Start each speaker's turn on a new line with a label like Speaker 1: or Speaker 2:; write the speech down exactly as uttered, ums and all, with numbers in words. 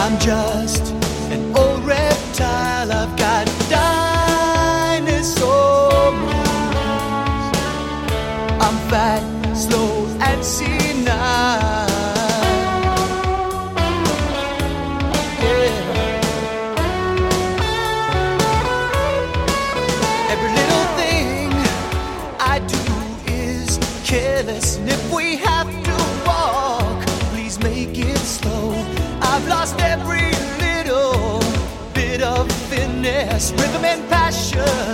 Speaker 1: I'm just an old reptile. I've got dinosaur moves. I'm fat, slow, and senile. Yeah. Every little thing I do is careless, and if we have to walk, please make it slow. I've lost every little bit of finesse, rhythm and passion.